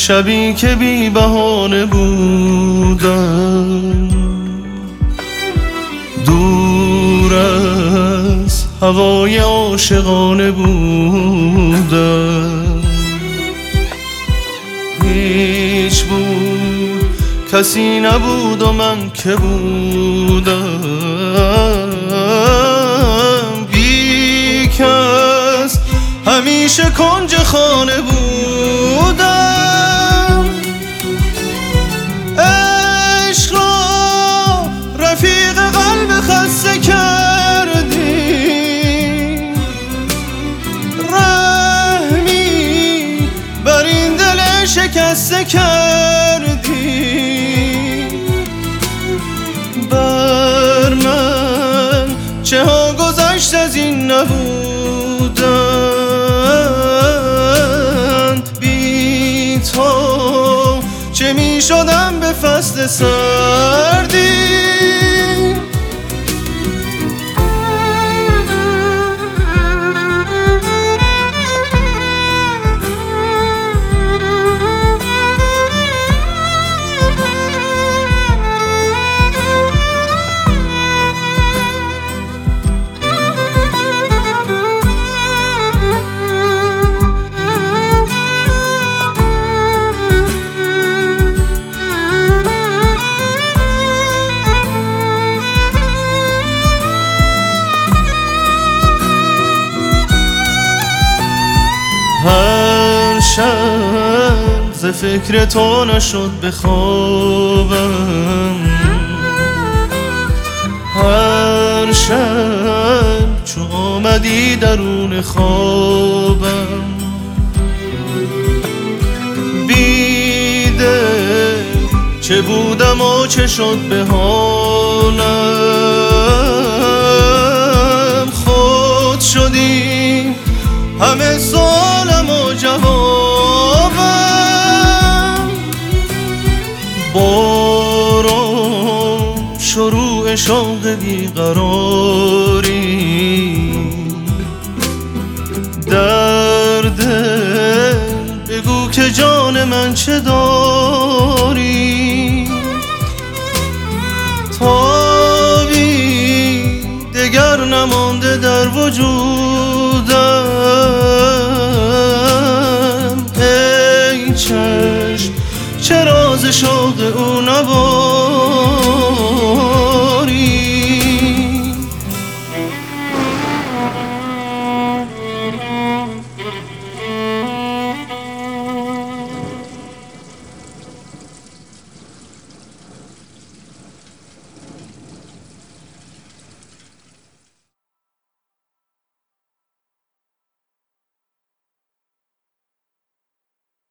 شبی که بی بهانه بودم، دور از هوای عاشقانه بودم. هیچ بود کسی نبود و من که بودم، بی کس همیشه کنج خانه بودم. عشق را رفیق قلب خسته کردی، رحمی بر این دل شکسته کردی. بر من چه ها گذشت از این نبودند، بی تو چه می شدم به فصل سردی. هر شب ز فکر تو نشد به خوابم، هر شب چو آمدی درون خوابم. بیدل چه بودم و چه شد به حالم، خود شدی همه سوالم و جوابم. بارم شروع شوق بیقراری، در دل بگو که جان من چه داری. تابی دگر نمانده در وجودم، ای چشم چه راز شوق او نبود.